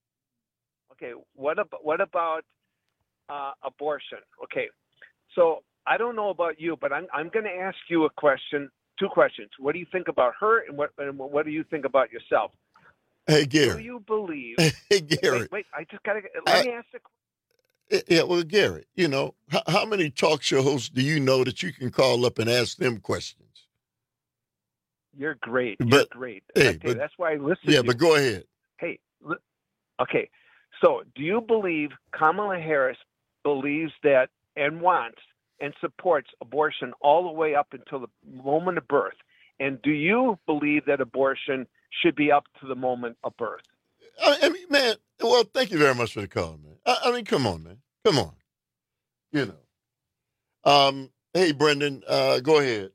T: Okay, what about abortion? Okay, so I don't know about you, but I'm going to ask you a question, 2 questions. What do you think about her, and what do you think about yourself?
L: Hey, Gary.
T: Do you believe?
L: Hey, Gary.
T: Wait, I just got to let me ask the question.
L: Yeah, well, Gary, you know, how many talk show hosts do you know that you can call up and ask them questions?
T: You're great.
L: You're
T: great.
L: Hey, but,
T: that's why I listen to you.
L: Yeah, but go ahead.
T: Hey, okay. So do you believe Kamala Harris believes that and wants and supports abortion all the way up until the moment of birth? And do you believe that abortion should be up to the moment of birth?
L: I mean, man, well, thank you very much for the call, man. I mean, come on, man. Come on. You know. Hey, Brendan, go ahead.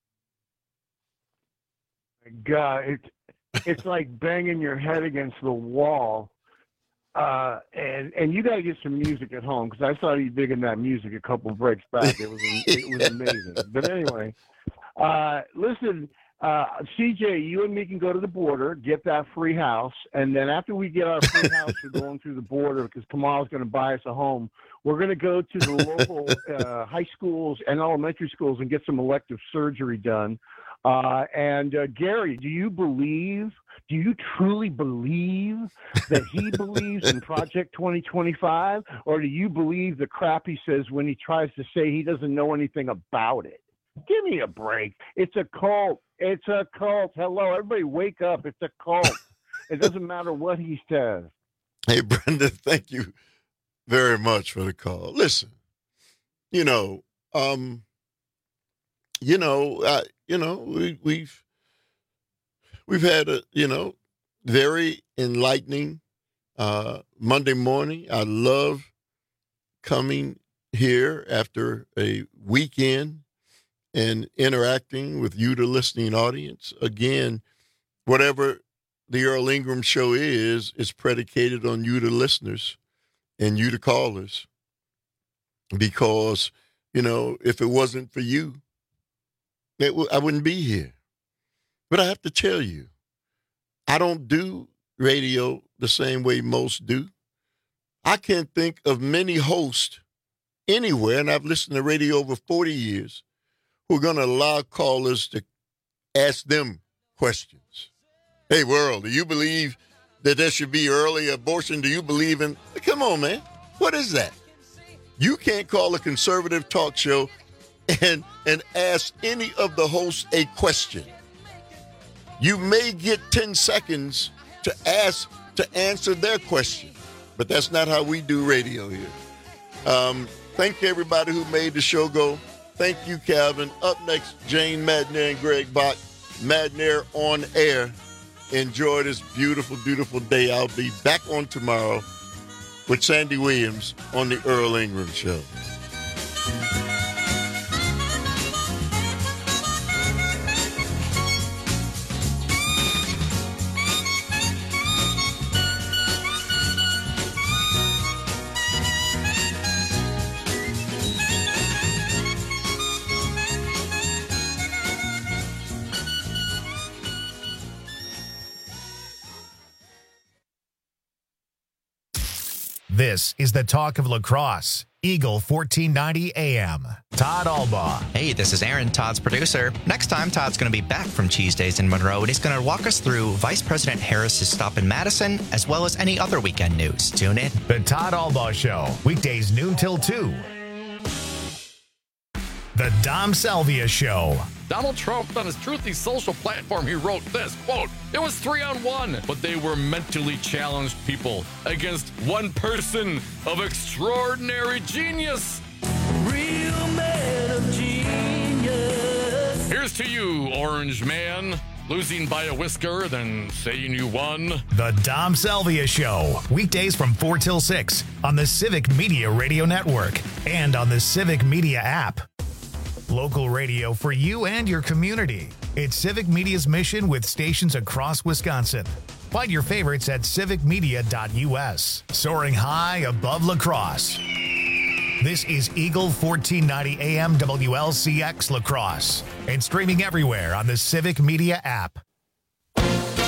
E: God, it's like banging your head against the wall. And you got to get some music at home, because I saw you digging that music a couple of breaks back. It was amazing. But anyway, listen, CJ, you and me can go to the border, get that free house, and then after we get our free house, we're going through the border because Kamala's going to buy us a home. We're going to go to the local high schools and elementary schools and get some elective surgery done. And Gary, do you truly believe that he believes in Project 2025, or do you believe the crap he says when he tries to say he doesn't know anything about it? Give me a break. It's a cult. It's a cult. Hello, everybody wake up. It's a cult. It doesn't matter what he says.
L: Hey, Brendan, thank you very much for the call. Listen, we've had a, very enlightening Monday morning. I love coming here after a weekend and interacting with you, the listening audience. Again, whatever the Earl Ingram Show is predicated on you, the listeners, and you, the callers. Because, if it wasn't for you, I wouldn't be here. But I have to tell you, I don't do radio the same way most do. I can't think of many hosts anywhere, and I've listened to radio over 40 years, who are going to allow callers to ask them questions. Hey, world, do you believe that there should be early abortion? Do you believe in... Come on, man. What is that? You can't call a conservative talk show and ask any of the hosts a question. You may get 10 seconds to answer their question, but that's not how we do radio here. Thank you, everybody who made the show go. Thank you, Calvin. Up next, Jane Madner and Greg Bach. Madner on air. Enjoy this beautiful, beautiful day. I'll be back on tomorrow with Sandy Williams on the Earl Ingram Show.
A: This is the talk of lacrosse. Eagle 1490 AM. Todd Albaugh.
G: Hey, this is Aaron, Todd's producer. Next time, Todd's going to be back from Cheese Days in Monroe, and he's going to walk us through Vice President Harris's stop in Madison, as well as any other weekend news. Tune in.
A: The Todd Albaugh Show, weekdays noon till 2. The Dom Salvia Show.
K: Donald Trump, on his Truthy social platform, he wrote this, quote, "It was 3-on-1, but they were mentally challenged people against one person of extraordinary genius." Real man of genius. Here's to you, Orange Man. Losing by a whisker, then saying you won.
A: The Dom Salvia Show, weekdays from 4 till 6 on the Civic Media Radio Network and on the Civic Media app. Local radio for you and your community. It's Civic Media's mission with stations across Wisconsin. Find your favorites at civicmedia.us. Soaring high above lacrosse. This is Eagle 1490 AM WLCX Lacrosse and streaming everywhere on the Civic Media app.